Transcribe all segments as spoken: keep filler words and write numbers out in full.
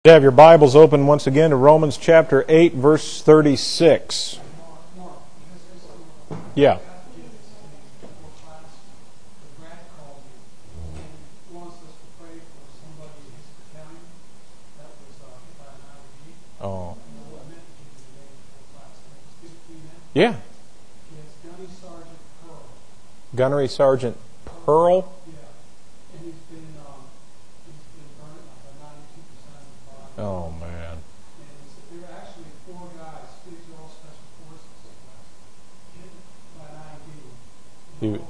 You have your Bibles open once again to Romans chapter eight, verse thirty-six. Yeah. Oh. Yeah. Gunnery Sergeant Pearl. Oh, man. There were actually four guys, Special Forces, hit by an I E D. He,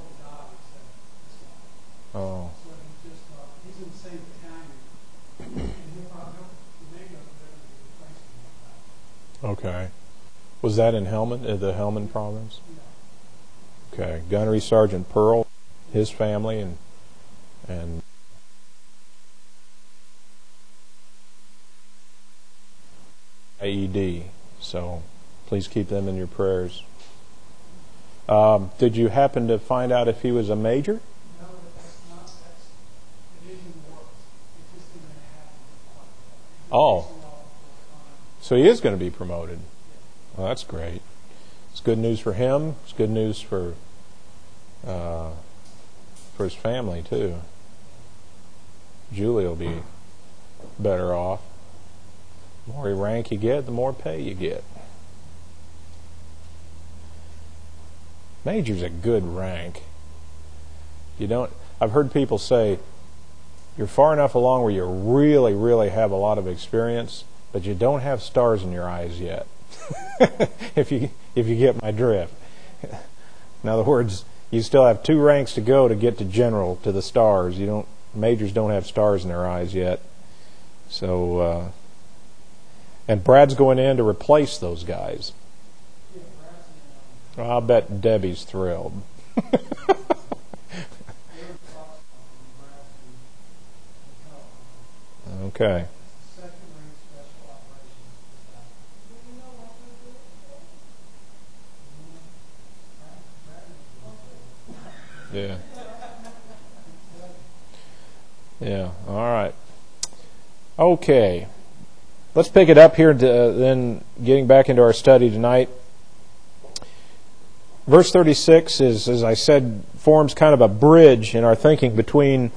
oh. So he just, uh, he's in the same battalion. And he'll probably, he may go there and be replaced him. Okay. Was that in Helmand, uh, the Helmand province? Yeah. Okay. Gunnery Sergeant Pearl, his family, and and I E D. So please keep them in your prayers. Um, did you happen to find out if he was a major? No, that's not, that's, it is in the works. It's just going to happen. Oh. So he is going to be promoted. Well, that's great. It's good news for him. It's good news for uh, for his family, too. Julie will be better off. The more rank you get, the more pay you get. Major's a good rank. You don't. I've heard people say you're far enough along where you really, really have a lot of experience, but you don't have stars in your eyes yet. if you if you get my drift. In other words, you still have two ranks to go to get to general, to the stars. You don't. Majors don't have stars in their eyes yet. So. Uh, And Brad's going in to replace those guys. Well, I'll bet Debbie's thrilled. Okay. Yeah. Yeah. All right. Okay. Let's pick it up here, to, uh, then getting back into our study tonight. Verse thirty-six is, as I said, forms kind of a bridge in our thinking between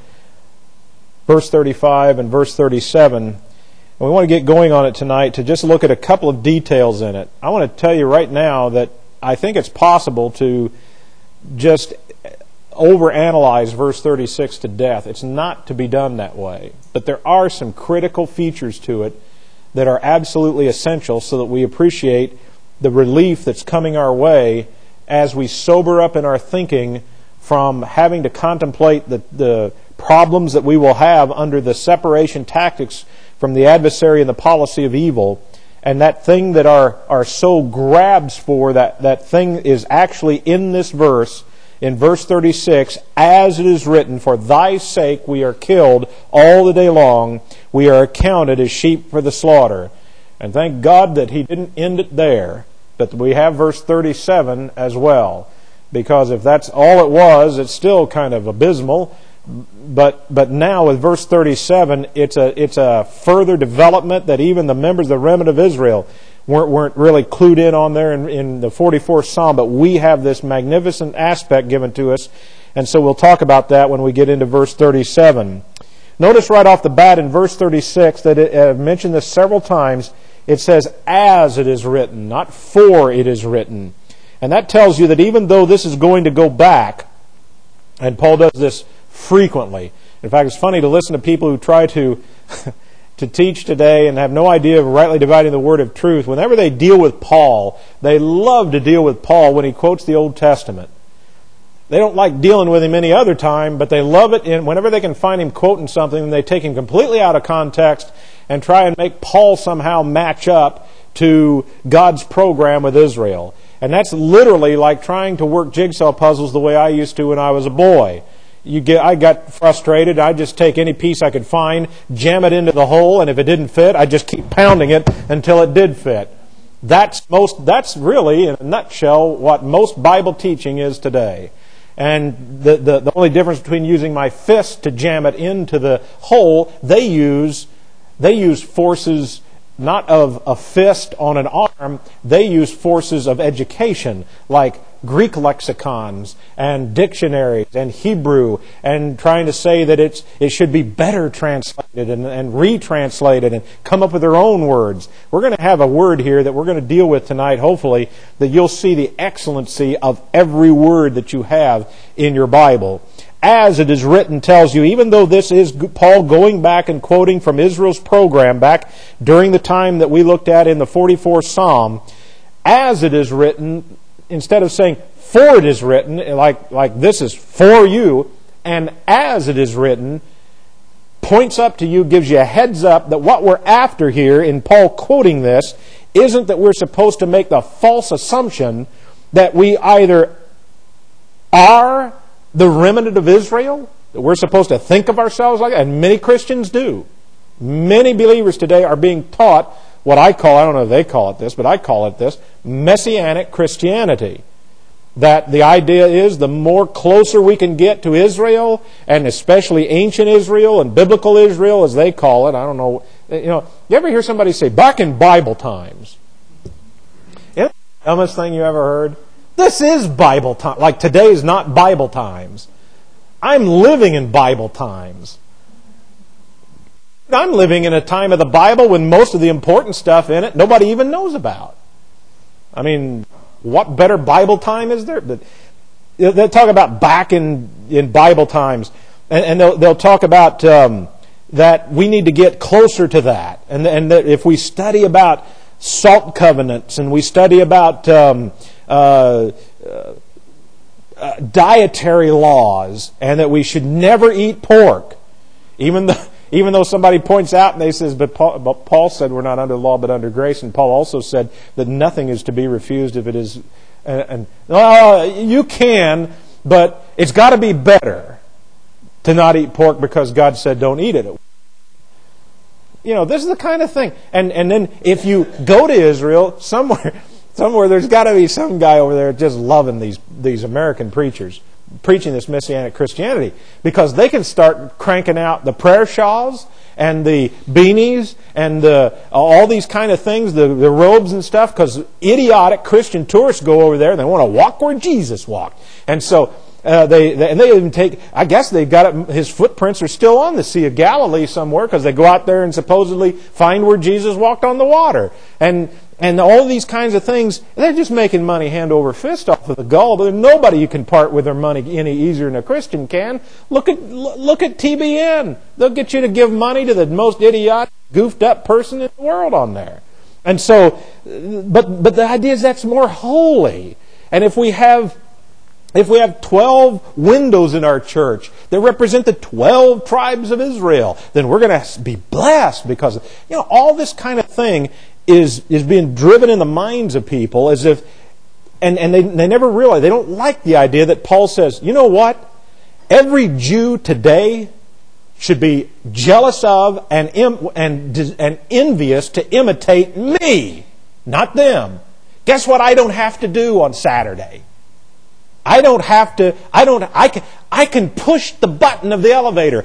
verse thirty-five and verse thirty-seven. And we want to get going on it tonight to just look at a couple of details in it. I want to tell you right now that I think it's possible to just overanalyze verse thirty-six to death. It's not to be done that way. But there are some critical features to it that are absolutely essential so that we appreciate the relief that's coming our way as we sober up in our thinking from having to contemplate the, the problems that we will have under the separation tactics from the adversary and the policy of evil. And that thing that our, our soul grabs for, that, that thing is actually in this verse, in verse thirty-six, as it is written, for thy sake we are killed all the day long. We are accounted as sheep for the slaughter. And thank God that he didn't end it there, but we have verse thirty-seven as well. Because if that's all it was, it's still kind of abysmal. But but now with verse thirty-seven, it's a it's a further development that even the members of the remnant of Israel weren't weren't really clued in on there in, in the forty-fourth Psalm. But we have this magnificent aspect given to us, and so we'll talk about that when we get into verse thirty-seven. Notice right off the bat in verse thirty-six that it, I've mentioned this several times. It says, as it is written, not for it is written. And that tells you that even though this is going to go back, and Paul does this frequently. In fact, it's funny to listen to people who try to to teach today and have no idea of rightly dividing the word of truth. Whenever they deal with Paul, they love to deal with Paul when he quotes the Old Testament. They don't like dealing with him any other time, but they love it in, whenever they can find him quoting something, they take him completely out of context and try and make Paul somehow match up to God's program with Israel. And that's literally like trying to work jigsaw puzzles the way I used to when I was a boy. You get, I got frustrated. I'd just take any piece I could find, jam it into the hole, and if it didn't fit, I'd just keep pounding it until it did fit. That's most. That's really, in a nutshell, what most Bible teaching is today. And the, the, the only difference between using my fist to jam it into the hole, they use they use forces not of a fist on an arm, they use forces of education, like Greek lexicons and dictionaries and Hebrew, and trying to say that it's it should be better translated and, and retranslated and come up with their own words. We're going to have a word here that we're going to deal with tonight, hopefully, that you'll see the excellency of every word that you have in your Bible. As it is written tells you, even though this is Paul going back and quoting from Israel's program back during the time that we looked at in the forty-fourth Psalm, as it is written, instead of saying, for it is written, like, like this is for you, and as it is written, points up to you, gives you a heads up that what we're after here in Paul quoting this isn't that we're supposed to make the false assumption that we either are the remnant of Israel, that we're supposed to think of ourselves like that, and many Christians do. Many believers today are being taught what I call, I don't know if they call it this, but I call it this, Messianic Christianity. That the idea is the more closer we can get to Israel, and especially ancient Israel and biblical Israel, as they call it, I don't know, you know, you ever hear somebody say, back in Bible times? You know the dumbest thing you ever heard? This is Bible time. Like today is not Bible times. I'm living in Bible times. I'm living in a time of the Bible when most of the important stuff in it nobody even knows about. I mean, what better Bible time is there? But they'll talk about back in, in Bible times, and, and they'll, they'll talk about um, that we need to get closer to that, and, and that if we study about salt covenants and we study about um, uh, uh, uh, dietary laws, and that we should never eat pork, even though. Even though somebody points out and they says, but Paul, but Paul said we're not under law but under grace, and Paul also said that nothing is to be refused if it is, and, and oh, you can, but it's got to be better to not eat pork because God said don't eat it. You know, this is the kind of thing. And and then if you go to Israel, somewhere, somewhere there's got to be some guy over there just loving these these American preachers, preaching this Messianic Christianity, because they can start cranking out the prayer shawls and the beanies and the, all these kind of things, the, the robes and stuff, because idiotic Christian tourists go over there and they want to walk where Jesus walked. And so uh, they, they and they even take, I guess they got it, his footprints are still on the Sea of Galilee somewhere, because they go out there and supposedly find where Jesus walked on the water. And And all these kinds of things, they're just making money hand over fist off of the gullible. There's nobody you can part with their money any easier than a Christian can. Look at look at T B N. They'll get you to give money to the most idiotic, goofed up person in the world on there. And so, but but the idea is that's more holy. And if we have if we have twelve windows in our church that represent the twelve tribes of Israel, then we're going to be blessed, because you know all this kind of thing is is being driven in the minds of people as if, and, and they, they never realize, they don't like the idea that Paul says, you know what? Every Jew today should be jealous of and, and, and envious to imitate me, not them. Guess what I don't have to do on Saturday? I don't have to, I don't, I can, I can push the button of the elevator.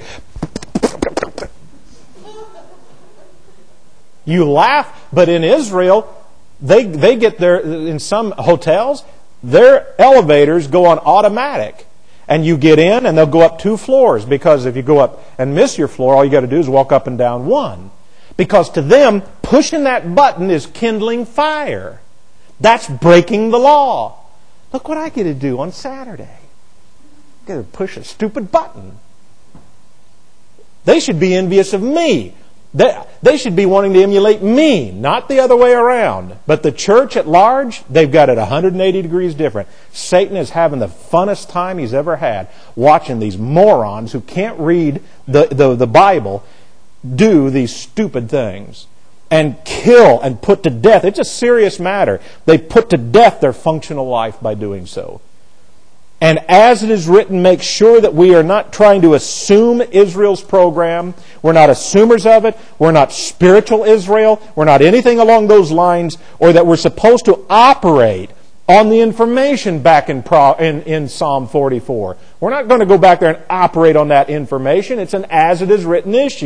You laugh, but in Israel, they they get their, in some hotels, their elevators go on automatic. And you get in and they'll go up two floors, because if you go up and miss your floor, all you got to do is walk up and down one. Because to them, pushing that button is kindling fire. That's breaking the law. Look what I get to do on Saturday. I get to push a stupid button. They should be envious of me. They, they should be wanting to emulate me, not the other way around. But the church at large, they've got it one hundred eighty degrees different. Satan is having the funnest time he's ever had watching these morons who can't read the, the, the Bible do these stupid things and kill and put to death. It's a serious matter. They put to death their functional life by doing so. And as it is written, make sure that we are not trying to assume Israel's program. We're not assumers of it. We're not spiritual Israel. We're not anything along those lines, or that we're supposed to operate on the information back in, Pro, in, in Psalm forty-four. We're not going to go back there and operate on that information. It's an as it is written issue.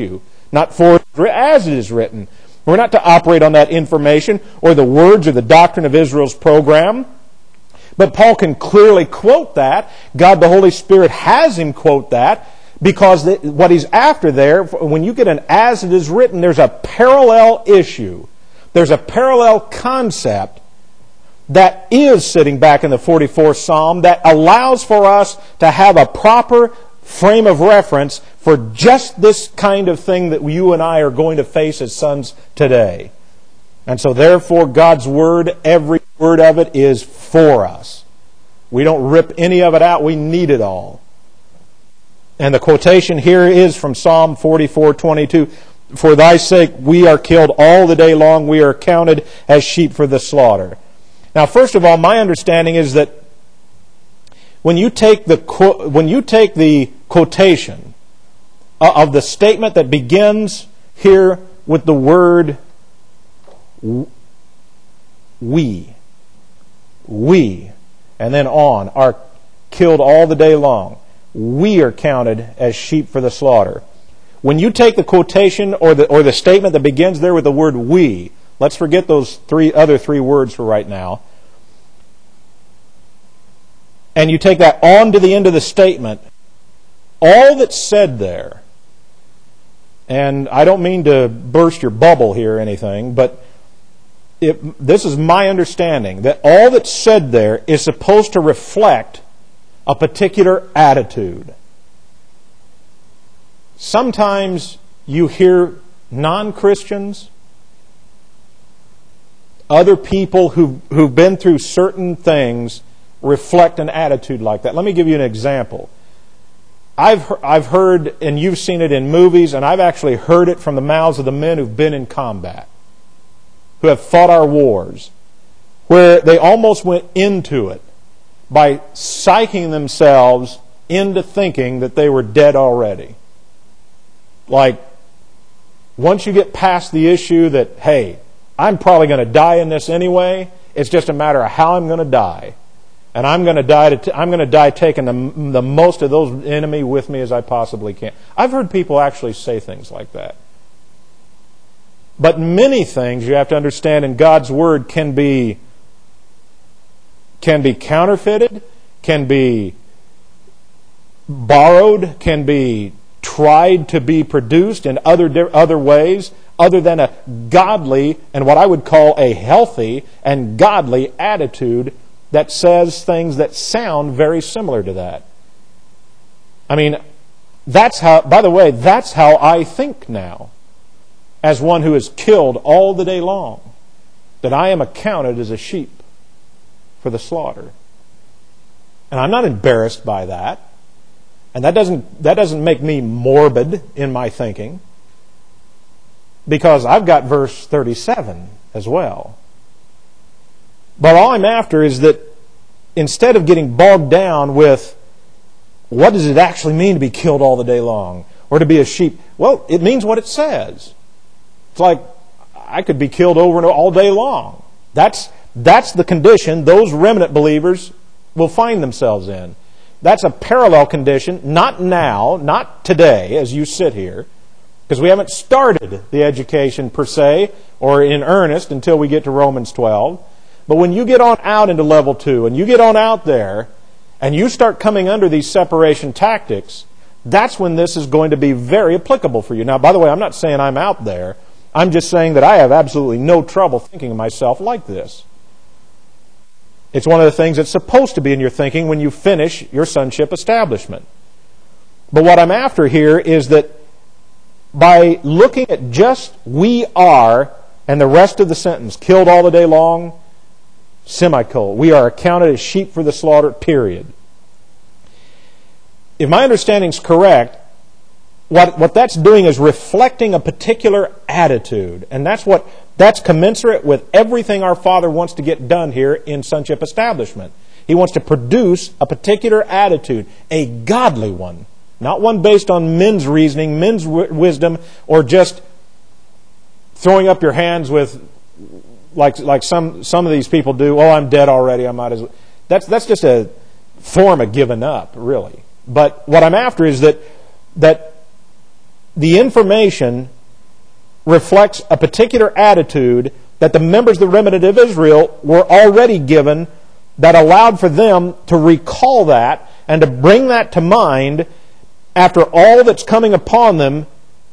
not for as it is written. We're not to operate on that information or the words or the doctrine of Israel's program. But Paul can clearly quote that. God the Holy Spirit has him quote that because the, what he's after there, when you get an as it is written, there's a parallel issue. There's a parallel concept that is sitting back in the forty-fourth Psalm that allows for us to have a proper frame of reference for just this kind of thing that you and I are going to face as sons today. And so therefore God's Word, every word of it is for us. We don't rip any of it out. We need it all. And the quotation here is from Psalm forty-four twenty-two. For thy sake we are killed all the day long. We are counted as sheep for the slaughter. Now, first of all, my understanding is that when you take the when you take the quotation of the statement that begins here with the word we, we, and then on, are killed all the day long. We are counted as sheep for the slaughter. When you take the quotation or the or the statement that begins there with the word we, let's forget those three other three words for right now, and you take that on to the end of the statement, all that's said there, and I don't mean to burst your bubble here or anything, but it, this is my understanding, that all that's said there is supposed to reflect a particular attitude. Sometimes you hear non-Christians, other people who've, who've been through certain things, reflect an attitude like that. Let me give you an example. I've I've heard, and you've seen it in movies, and I've actually heard it from the mouths of the men who've been in combat, who have fought our wars, where they almost went into it by psyching themselves into thinking that they were dead already. Like, once you get past the issue that, hey, I'm probably going to die in this anyway, it's just a matter of how I'm going to die. And I'm going to die. To t- I'm going to die taking the, the most of those enemy with me as I possibly can. I've heard people actually say things like that. But many things you have to understand in God's Word can be can be counterfeited, can be borrowed, can be tried to be produced in other other ways, other than a godly and what I would call a healthy and godly attitude that says things that sound very similar to that. I mean, that's how, by the way, that's how I think now, as one who is killed all the day long, that I am accounted as a sheep for the slaughter. And I'm not embarrassed by that. And that doesn't, that doesn't make me morbid in my thinking, because I've got verse thirty-seven as well. But all I'm after is that instead of getting bogged down with what does it actually mean to be killed all the day long or to be a sheep, well, it means what it says. It's like I could be killed over and over all day long. That's that's the condition those remnant believers will find themselves in. That's a parallel condition, not now, not today as you sit here, because we haven't started the education per se or in earnest until we get to Romans twelve. But when you get on out into level two, and you get on out there, and you start coming under these separation tactics, that's when this is going to be very applicable for you. Now, by the way, I'm not saying I'm out there. I'm just saying that I have absolutely no trouble thinking of myself like this. It's one of the things that's supposed to be in your thinking when you finish your sonship establishment. But what I'm after here is that by looking at just we are and the rest of the sentence, killed all the day long, semicolon. We are accounted as sheep for the slaughter, period. If my understanding is correct, what, what that's doing is reflecting a particular attitude. And that's what that's commensurate with everything our Father wants to get done here in sonship establishment. He wants to produce a particular attitude, a godly one. Not one based on men's reasoning, men's w- wisdom, or just throwing up your hands with Like like some some of these people do. Oh, I'm dead already. I might as well. That's that's just a form of giving up, really. But what I'm after is that that the information reflects a particular attitude that the members of the remnant of Israel were already given that allowed for them to recall that and to bring that to mind after all that's coming upon them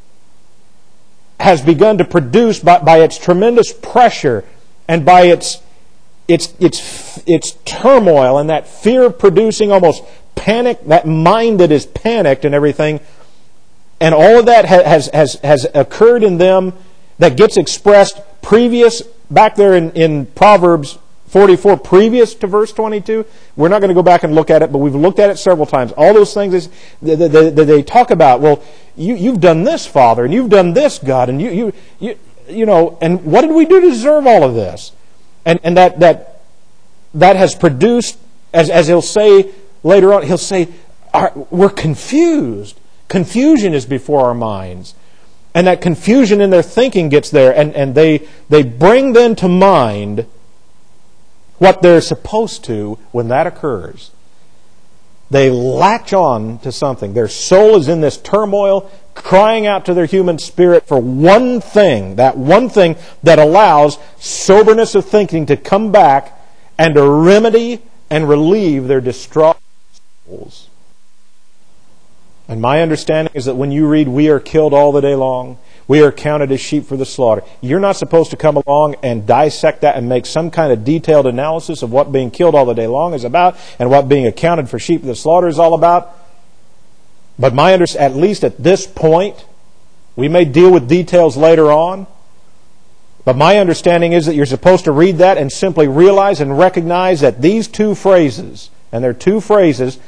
has begun to produce by, by its tremendous pressure and by its its its its turmoil and that fear-producing almost panic, that mind that is panicked and everything, and all of that has has has occurred in them that gets expressed previous back there in, in Proverbs forty-four, previous to verse twenty-two. We're not going to go back and look at it, but we've looked at it several times. All those things is, that they, they, they talk about, well, you, you've done this, Father, and you've done this, God, and you, you, you, you know, and what did we do to deserve all of this? And and that that that has produced, as as he'll say later on, he'll say, we're confused. Confusion is before our minds. And that confusion in their thinking gets there, and, and they they bring then to mind what they're supposed to when that occurs. They latch on to something. Their soul is in this turmoil, crying out to their human spirit for one thing, that one thing that allows soberness of thinking to come back and to remedy and relieve their distraught souls. And my understanding is that when you read, we are killed all the day long, we are counted as sheep for the slaughter, you're not supposed to come along and dissect that and make some kind of detailed analysis of what being killed all the day long is about and what being accounted for sheep for the slaughter is all about. But my understanding, at least at this point, we may deal with details later on, but my understanding is that you're supposed to read that and simply realize and recognize that these two phrases, and they're two phrases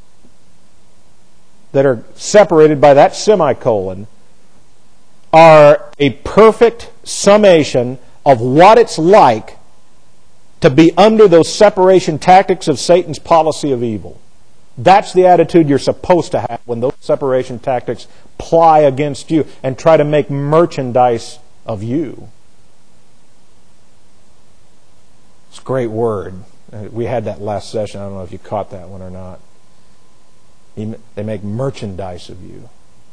that are separated by that semicolon, are a perfect summation of what it's like to be under those separation tactics of Satan's policy of evil. That's the attitude you're supposed to have when those separation tactics ply against you and try to make merchandise of you. It's a great word. We had that last session. I don't know if you caught that one or not. They make merchandise of you.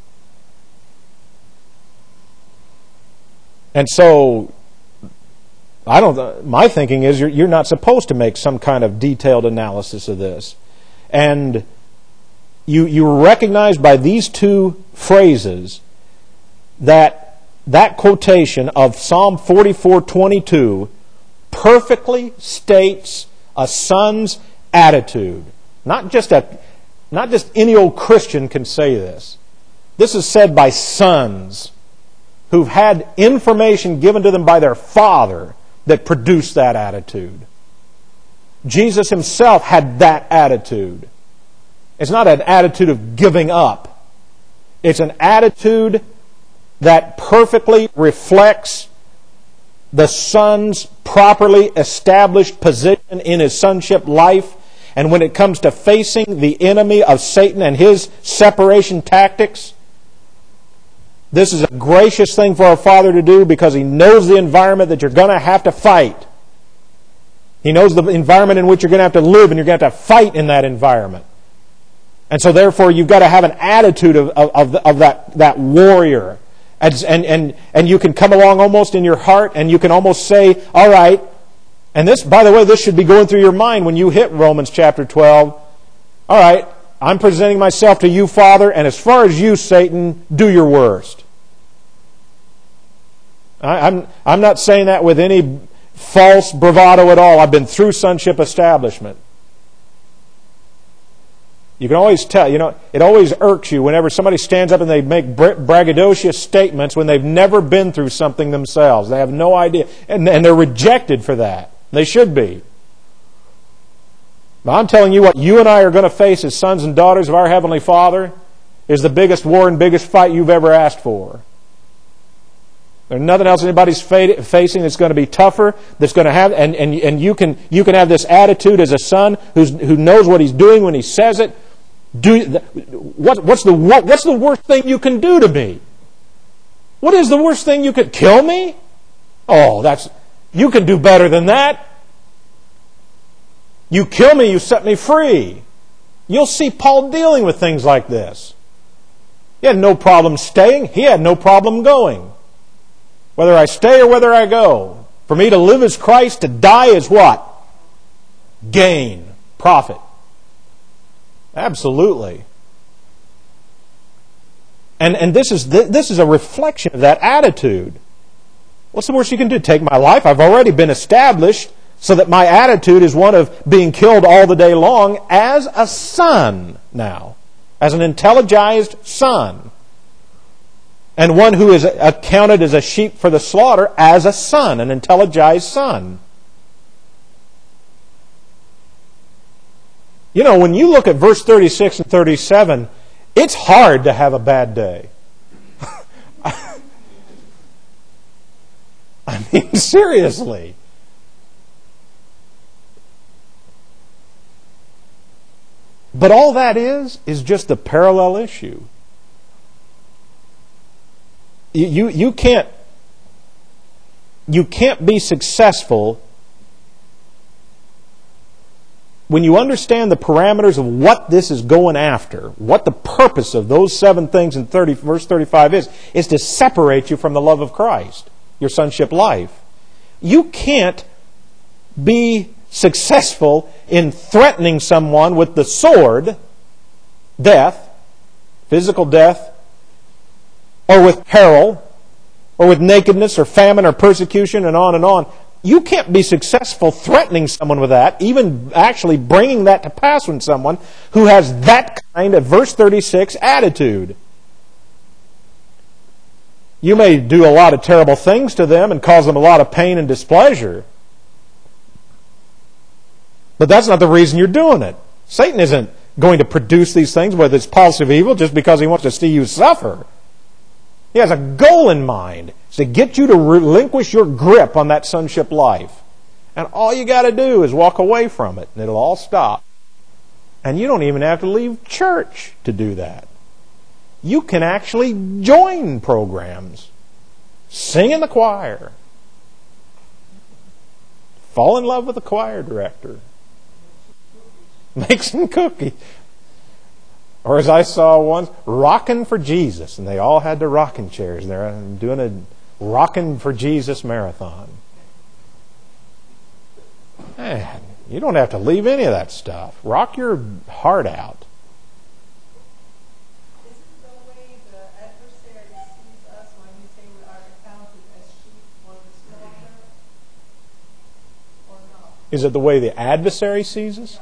And so, I don't. My thinking is you're, you're not supposed to make some kind of detailed analysis of this. And you you recognize by these two phrases that that quotation of Psalm forty-four twenty-two perfectly states a son's attitude. Not just a Not just any old Christian can say this. This is said by sons who've had information given to them by their father that produced that attitude. Jesus himself had that attitude. It's not an attitude of giving up. It's an attitude that perfectly reflects the son's properly established position in his sonship life. And when it comes to facing the enemy of Satan and his separation tactics, this is a gracious thing for our Father to do because He knows the environment that you're going to have to fight. He knows the environment in which you're going to have to live, and you're going to have to fight in that environment. And so therefore you've got to have an attitude of, of, of, of that, that warrior. And, and, and, and you can come along almost in your heart and you can almost say, all right, and this, by the way, this should be going through your mind when you hit Romans chapter twelve. All right, I'm presenting myself to you, Father, and as far as you, Satan, do your worst. I, I'm, I'm not saying that with any false bravado at all. I've been through sonship establishment. You can always tell, you know, it always irks you whenever somebody stands up and they make braggadocious statements when they've never been through something themselves. They have no idea, and, and they're rejected for that. They should be. But I'm telling you what you and I are going to face as sons and daughters of our Heavenly Father is the biggest war and biggest fight you've ever asked for. There's nothing else anybody's facing that's going to be tougher, that's going to have, and, and, and you can you can have this attitude as a son who's, who knows what he's doing when he says it. Do what, what's the what, what's the worst thing you can do to me? What is the worst thing you could kill me? Oh, that's you can do better than that. You kill me, you set me free. You'll see Paul dealing with things like this. He had no problem staying. He had no problem going. Whether I stay or whether I go. For me to live is Christ, to die is what? Gain. Profit. Absolutely. And and this is this is a reflection of that attitude. What's the worst you can do? Take my life? I've already been established so that my attitude is one of being killed all the day long as a son now. As an intelligized son. And one who is accounted as a sheep for the slaughter as a son, an intelligized son. You know, when you look at verse thirty-six and thirty-seven, it's hard to have a bad day. I mean, seriously. But all that is, is just a parallel issue. You, you, you can't, you can't be successful when you understand the parameters of what this is going after, what the purpose of those seven things in thirty, verse thirty-five is, is to separate you from the love of Christ, your sonship life. You can't be successful in threatening someone with the sword, death, physical death, or with peril, or with nakedness, or famine, or persecution, and on and on. You can't be successful threatening someone with that, even actually bringing that to pass with someone who has that kind of, verse thirty-six, attitude. You may do a lot of terrible things to them and cause them a lot of pain and displeasure. But that's not the reason you're doing it. Satan isn't going to produce these things with his policy of evil just because he wants to see you suffer. He has a goal in mind. It's to get you to relinquish your grip on that sonship life. And all you got to do is walk away from it, and it'll all stop. And you don't even have to leave church to do that. You can actually join programs. Sing in the choir. Fall in love with the choir director. Make some cookies. Or as I saw once, rockin' for Jesus. And they all had their rocking chairs. They're doing a rockin' for Jesus marathon. Man, you don't have to leave any of that stuff. Rock your heart out. Isn't the way the adversary sees us when we say we are accounted as sheep for the slaughter? Or not? Is it the way the adversary sees us?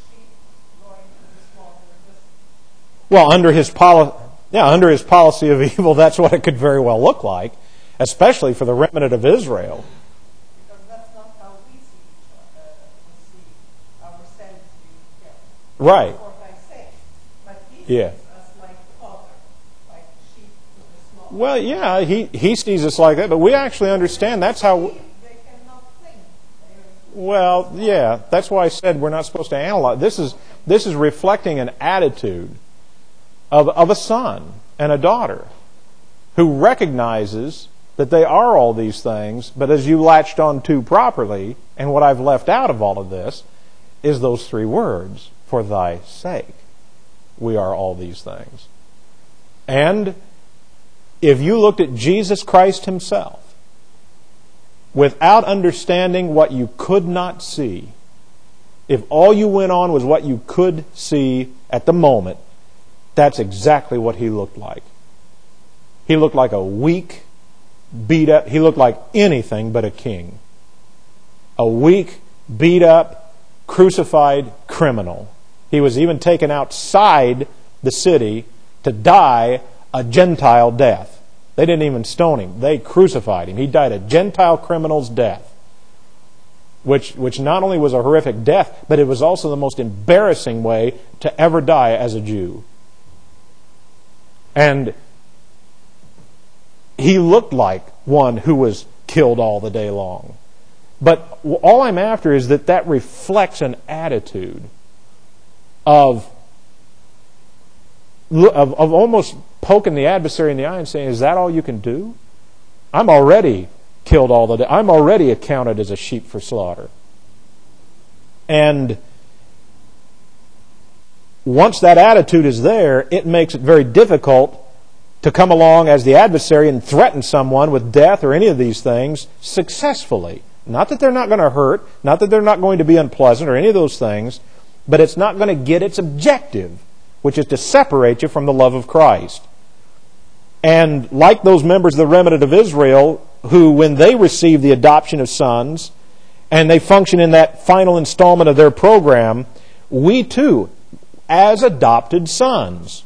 Well, under his poli- yeah, under his policy of evil, that's what it could very well look like, especially for the remnant of Israel. Because that's not how we see each other. We see ourselves being killed. Right. That's what I say. But he Yeah. sees us like father, like sheep to the slaughter. Well, yeah, he, he sees us like that, but we actually understand that's how... They cannot think. Well, yeah, that's why I said we're not supposed to analyze. This is this is reflecting an attitude of, of a son and a daughter who recognizes that they are all these things, but as you latched on to properly, and what I've left out of all of this, is those three words, for thy sake, we are all these things. And if you looked at Jesus Christ himself, without understanding what you could not see, if all you went on was what you could see at the moment, that's exactly what he looked like. He looked like a weak, beat up, he looked like anything but a king. A weak, beat up, crucified criminal. He was even taken outside the city to die a Gentile death. They didn't even stone him. They crucified him. He died a Gentile criminal's death. Which, which not only was a horrific death, but it was also the most embarrassing way to ever die as a Jew. And he looked like one who was killed all the day long. But all I'm after is that that reflects an attitude of, of, of almost poking the adversary in the eye and saying, is that all you can do? I'm already killed all the day. I'm already accounted as a sheep for slaughter. And once that attitude is there, it makes it very difficult to to come along as the adversary and threaten someone with death or any of these things successfully. Not that they're not going to hurt, not that they're not going to be unpleasant or any of those things, but it's not going to get its objective, which is to separate you from the love of Christ. And like those members of the remnant of Israel, who when they receive the adoption of sons, and they function in that final installment of their program, we too, as adopted sons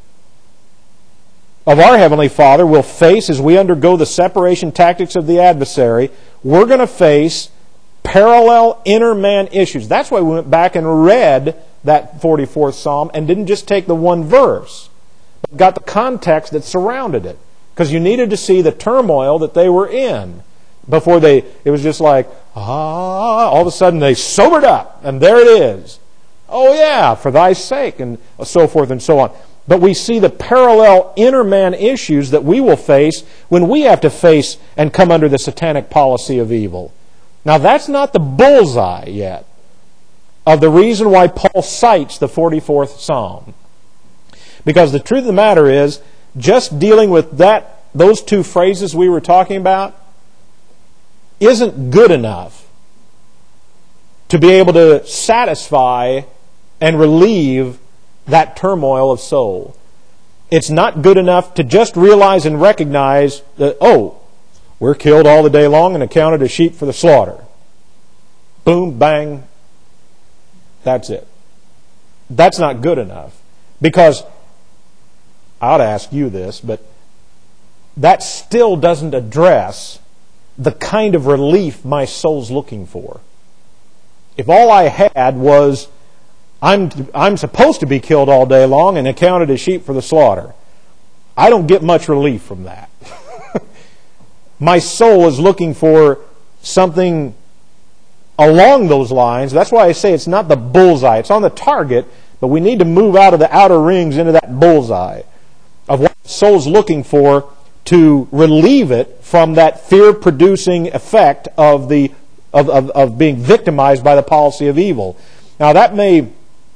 of our Heavenly Father, will face, as we undergo the separation tactics of the adversary, we're going to face parallel inner man issues. That's why we went back and read that forty-fourth Psalm and didn't just take the one verse, but got the context that surrounded it. Because you needed to see the turmoil that they were in before they, it was just like, ah, all of a sudden they sobered up, and there it is. Oh yeah, for thy sake, and so forth and so on. But we see the parallel inner man issues that we will face when we have to face and come under the satanic policy of evil. Now that's not the bullseye yet of the reason why Paul cites the forty-fourth Psalm. Because the truth of the matter is, just dealing with that, those two phrases we were talking about, isn't good enough to be able to satisfy and relieve that turmoil of soul. It's not good enough to just realize and recognize that, oh, we're killed all the day long and accounted as sheep for the slaughter. Boom, bang, that's it. That's not good enough. Because, I ought to ask you this, but that still doesn't address the kind of relief my soul's looking for. If all I had was, I'm, I'm supposed to be killed all day long and accounted as sheep for the slaughter, I don't get much relief from that. My soul is looking for something along those lines. That's why I say it's not the bullseye. It's on the target, but we need to move out of the outer rings into that bullseye of what the soul's looking for to relieve it from that fear-producing effect of the of, of, of being victimized by the policy of evil. Now that may,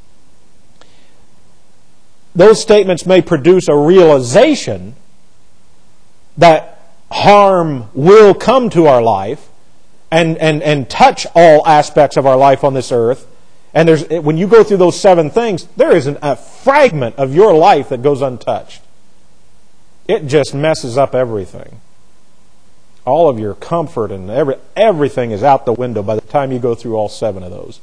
those statements may produce a realization that harm will come to our life and, and, and touch all aspects of our life on this earth. And there's, when you go through those seven things, there isn't a fragment of your life that goes untouched. It just messes up everything. All of your comfort and every, everything is out the window by the time you go through all seven of those.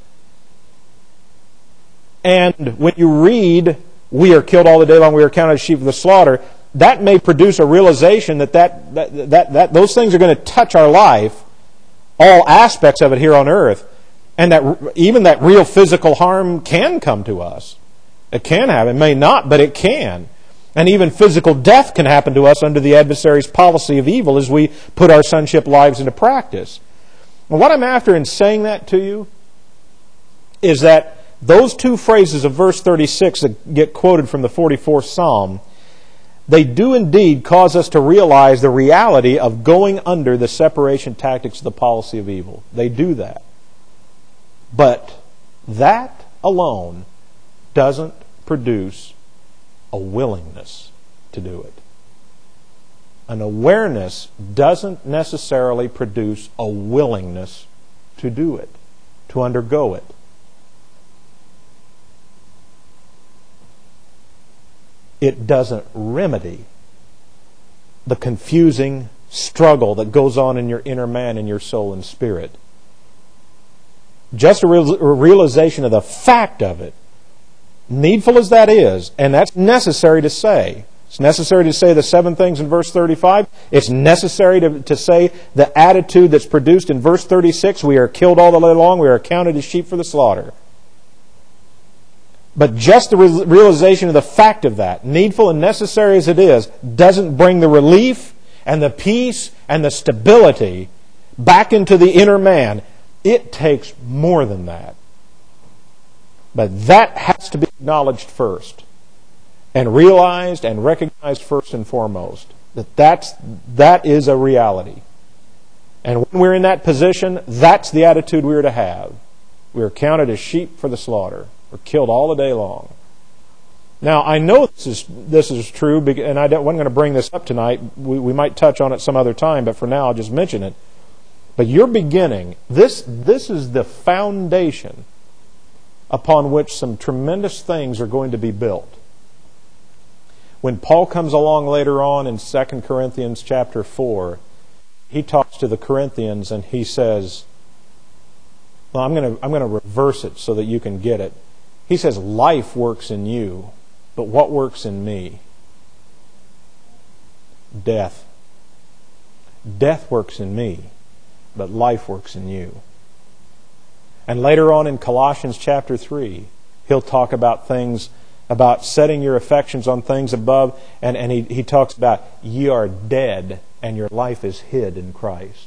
And when you read, we are killed all the day long, we are counted as sheep for the slaughter, that may produce a realization that, that, that, that, that those things are going to touch our life, all aspects of it here on earth, and that even that real physical harm can come to us. It can happen. It may not, but it can. And even physical death can happen to us under the adversary's policy of evil as we put our sonship lives into practice. And what I'm after in saying that to you is that those two phrases of verse thirty-six that get quoted from the forty-fourth Psalm, they do indeed cause us to realize the reality of going under the separation tactics of the policy of evil. They do that. But that alone doesn't produce a willingness to do it. An awareness doesn't necessarily produce a willingness to do it, to undergo it. It doesn't remedy the confusing struggle that goes on in your inner man, in your soul and spirit. Just a realization of the fact of it, needful as that is, and that's necessary to say. It's necessary to say the seven things in verse thirty-five. It's necessary to, to say the attitude that's produced in verse thirty-six. We are killed all the day long. We are counted as sheep for the slaughter. But just the re- realization of the fact of that, needful and necessary as it is, doesn't bring the relief and the peace and the stability back into the inner man. It takes more than that. But that has to be acknowledged first and realized and recognized first and foremost. That that's, that is a reality. And when we're in that position, that's the attitude we're to have. We're counted as sheep for the slaughter. We're killed all the day long. Now, I know this is this is true, and I don't, wasn't going to bring this up tonight. We, we might touch on it some other time, but for now I'll just mention it. But you're beginning, this, this is the foundation upon which some tremendous things are going to be built. When Paul comes along later on in Second Corinthians chapter four, he talks to the Corinthians and he says, well, I'm going to I'm going to reverse it so that you can get it. He says, life works in you, but what works in me? Death. Death works in me, but life works in you. And later on in Colossians chapter three, he'll talk about things, about setting your affections on things above, and, and he, he talks about, ye are dead, and your life is hid in Christ.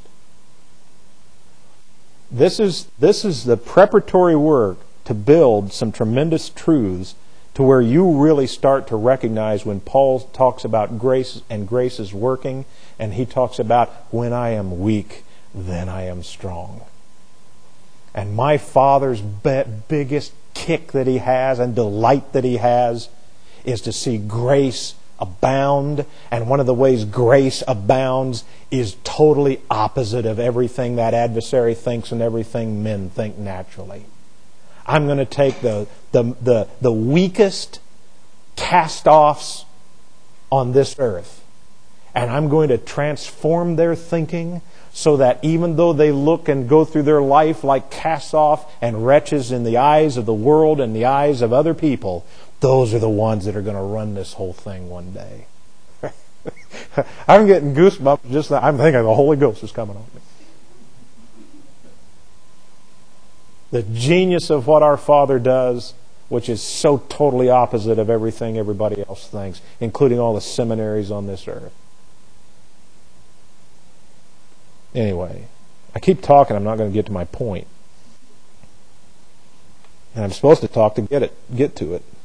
This is, this is the preparatory work to build some tremendous truths to where you really start to recognize when Paul talks about grace and grace is working, and he talks about when I am weak, then I am strong. And my Father's be- biggest kick that He has and delight that He has is to see grace abound. And one of the ways grace abounds is totally opposite of everything that adversary thinks and everything men think naturally. I'm going to take the, the, the, the weakest cast-offs on this earth, and I'm going to transform their thinking so that even though they look and go through their life like cast-off and wretches in the eyes of the world and the eyes of other people, those are the ones that are going to run this whole thing one day. I'm getting goosebumps just now. I'm thinking the Holy Ghost is coming on me. The genius of what our Father does, which is so totally opposite of everything everybody else thinks, including all the seminaries on this earth. Anyway, I keep talking, I'm not going to get to my point. And I'm supposed to talk to get it, get to it.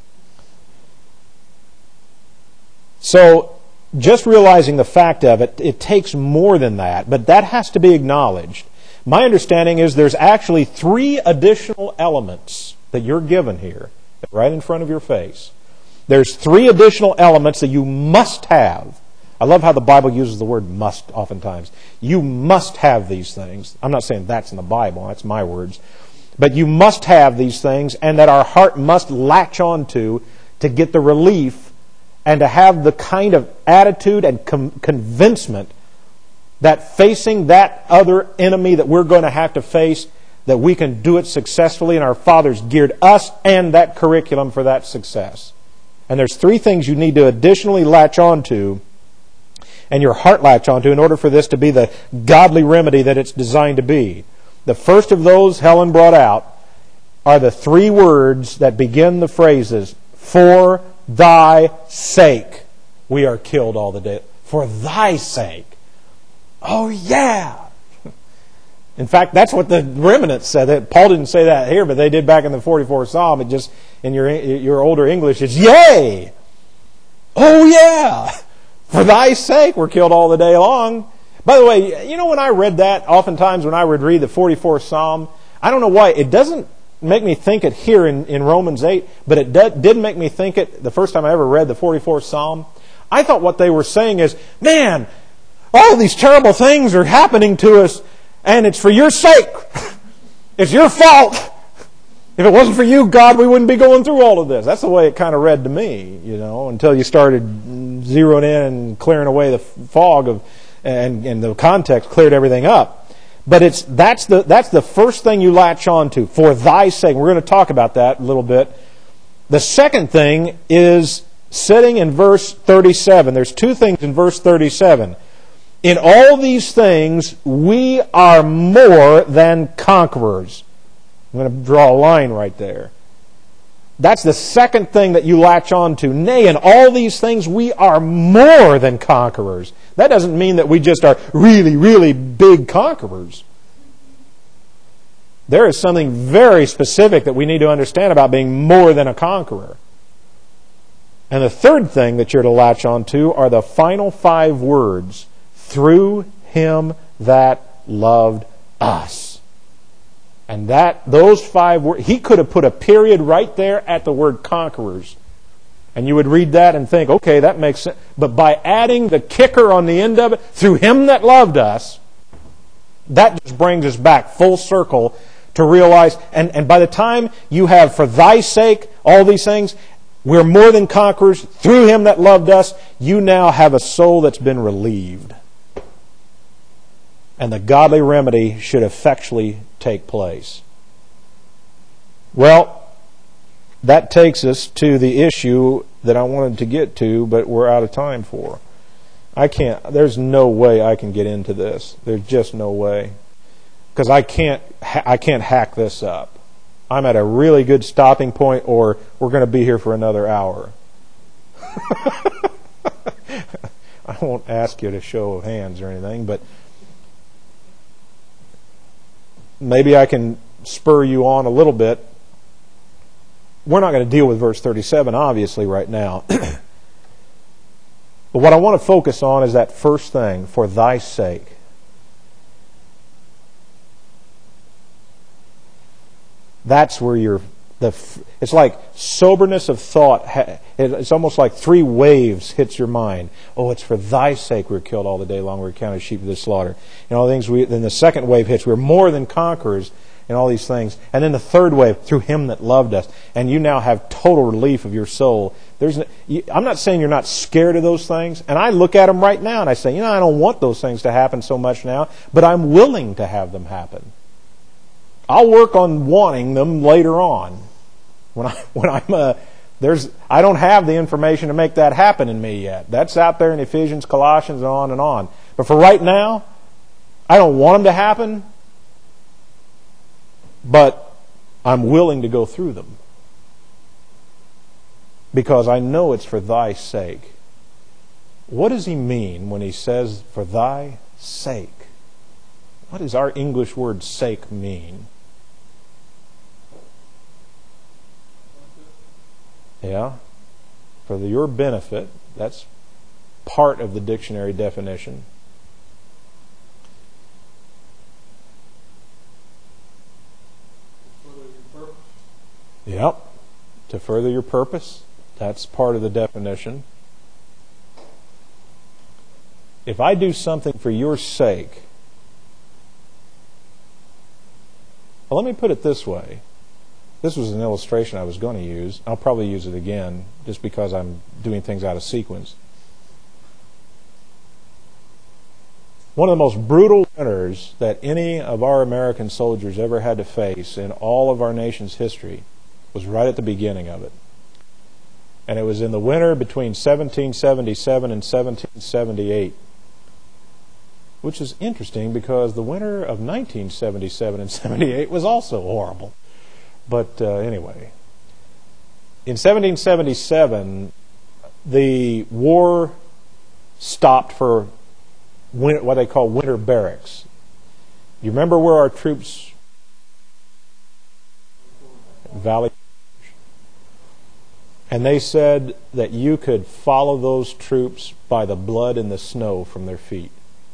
So, just realizing the fact of it, it takes more than that, but that has to be acknowledged. My understanding is there's actually three additional elements that you're given here, right in front of your face. There's three additional elements that you must have. I love how the Bible uses the word must oftentimes. You must have these things. I'm not saying that's in the Bible, that's my words. But you must have these things, and that our heart must latch on to to get the relief and to have the kind of attitude and com- convincement that facing that other enemy that we're going to have to face, that we can do it successfully, and our Father's geared us and that curriculum for that success. And there's three things you need to additionally latch on to, and your heart latch onto, in order for this to be the godly remedy that it's designed to be. The first of those Helen brought out are the three words that begin the phrases, for thy sake we are killed all the day. For thy sake. Oh yeah! In fact, that's what the remnants said. Paul didn't say that here, but they did back in the forty-fourth Psalm. It just, in your, your older English, it's yay! Oh yeah! For thy sake, we're killed all the day long. By the way, you know when I read that, oftentimes when I would read the forty-fourth Psalm, I don't know why, it doesn't make me think it here in, in Romans eight, but it did, did make me think it the first time I ever read the forty-fourth Psalm. I thought what they were saying is, man, all these terrible things are happening to us, and it's for your sake. It's your fault. If it wasn't for you, God, we wouldn't be going through all of this. That's the way it kind of read to me, you know, until you started zeroing in and clearing away the fog of, and, and the context cleared everything up. But it's that's the that's the first thing you latch on to, for thy sake. We're going to talk about that a little bit. The second thing is sitting in verse thirty-seven. There's two things in verse thirty-seven. In all these things, we are more than conquerors. I'm going to draw a line right there. That's the second thing that you latch on to. Nay, in all these things, we are more than conquerors. That doesn't mean that we just are really, really big conquerors. There is something very specific that we need to understand about being more than a conqueror. And the third thing that you're to latch on to are the final five words. Through Him that loved us. And that those five words, he could have put a period right there at the word conquerors. And you would read that and think, okay, that makes sense. But by adding the kicker on the end of it, through Him that loved us, that just brings us back full circle to realize, and, and by the time you have for thy sake, all these things, we're more than conquerors through Him that loved us, you now have a soul that's been relieved. And the godly remedy should effectually take place. Well, that takes us to the issue that I wanted to get to, but we're out of time for. I can't, there's no way I can get into this. There's just no way. Because I can't, I can't hack this up. I'm at a really good stopping point, or we're going to be here for another hour. I won't ask you to show of hands or anything, but maybe I can spur you on a little bit. We're not going to deal with verse thirty-seven, obviously, right now. But what I want to focus on is that first thing, for thy sake. That's where you're, the, it's like soberness of thought. It's almost like three waves hits your mind. Oh, it's for thy sake we're killed all the day long. We're counted sheep of the slaughter. And all the things we, then the second wave hits. We're more than conquerors in all these things. And then the third wave, through Him that loved us. And you now have total relief of your soul. There's, I'm not saying you're not scared of those things. And I look at them right now and I say, you know, I don't want those things to happen so much now, but I'm willing to have them happen. I'll work on wanting them later on. When I when I'm uh, there's I don't have the information to make that happen in me yet. That's out there in Ephesians, Colossians, and on and on. But for right now, I don't want them to happen, but I'm willing to go through them because I know it's for thy sake. What does he mean when he says, for thy sake? What does our English word sake mean? Yeah, for the, your benefit. That's part of the dictionary definition. Yep, to further your purpose. That's part of the definition. If I do something for your sake, well, let me put it this way. This was an illustration I was going to use. I'll probably use it again just because I'm doing things out of sequence. One of the most brutal winters that any of our American soldiers ever had to face in all of our nation's history was right at the beginning of it. And it was in the winter between seventeen seventy-seven and seventeen seventy-eight. Which is interesting because the winter of nineteen seventy-seven and seventy-eight was also horrible. But uh, anyway, in seventeen seventy-seven, the war stopped for winter, what they call winter barracks. You remember where our troops? Valley. And they said that you could follow those troops by the blood and the snow from their feet.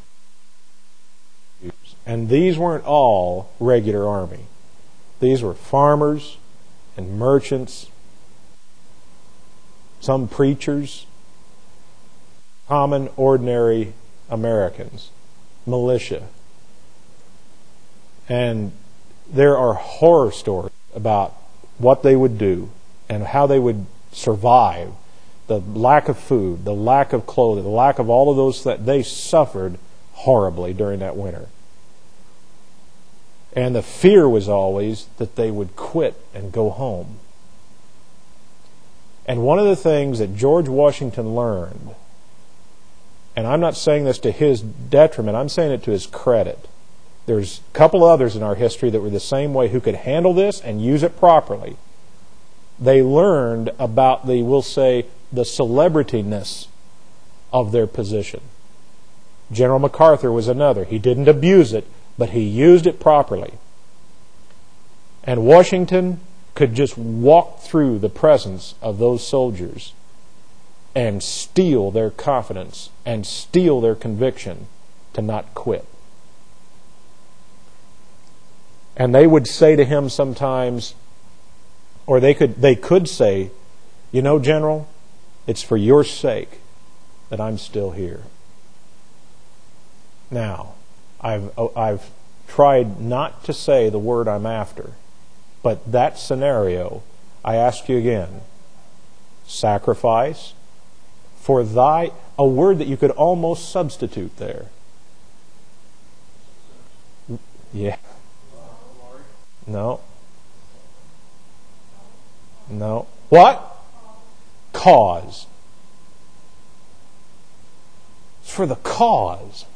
And these weren't all regular army. These were farmers and merchants, some preachers, common, ordinary Americans, militia. And there are horror stories about what they would do and how they would survive, the lack of food, the lack of clothing, the lack of all of those that they suffered horribly during that winter. And the fear was always that they would quit and go home. And one of the things that George Washington learned, and I'm not saying this to his detriment, I'm saying it to his credit. There's a couple others in our history that were the same way who could handle this and use it properly. They learned about the, we'll say, the celebrityness of their position. General MacArthur was another. He didn't abuse it, but he used it properly. And Washington could just walk through the presence of those soldiers and steal their confidence and steal their conviction to not quit. And they would say to him sometimes, or they could they could say, you know, General, It's for your sake that I'm still here. Now, I've I've tried not to say the word I'm after, but that scenario, I ask you again, sacrifice for thy, a word that you could almost substitute there. Yeah. No. No. What? Cause. It's for the cause.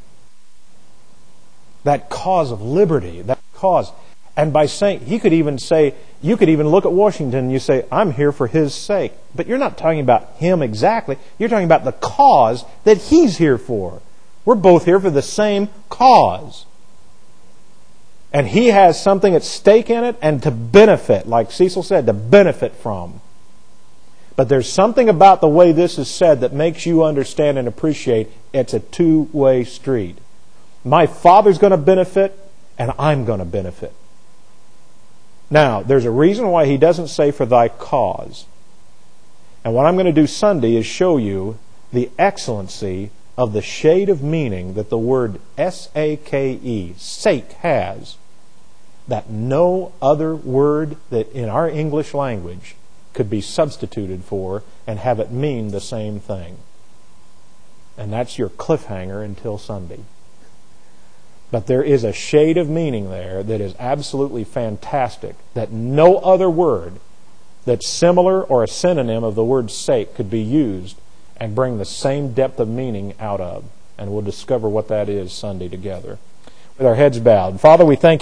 That cause of liberty. That cause. And by saying, he could even say, you could even look at Washington and you say, I'm here for his sake. But you're not talking about him exactly. You're talking about the cause that he's here for. We're both here for the same cause. And he has something at stake in it and to benefit, like Cecil said, to benefit from. But there's something about the way this is said that makes you understand and appreciate it's a two-way street. My Father's going to benefit, and I'm going to benefit. Now, there's a reason why he doesn't say for thy cause. And what I'm going to do Sunday is show you the excellency of the shade of meaning that the word S A K E, sake, has, that no other word that in our English language could be substituted for and have it mean the same thing. And that's your cliffhanger until Sunday. But there is a shade of meaning there that is absolutely fantastic, that no other word that's similar or a synonym of the word sake could be used and bring the same depth of meaning out of. And we'll discover what that is Sunday together. With our heads bowed. Father, we thank you.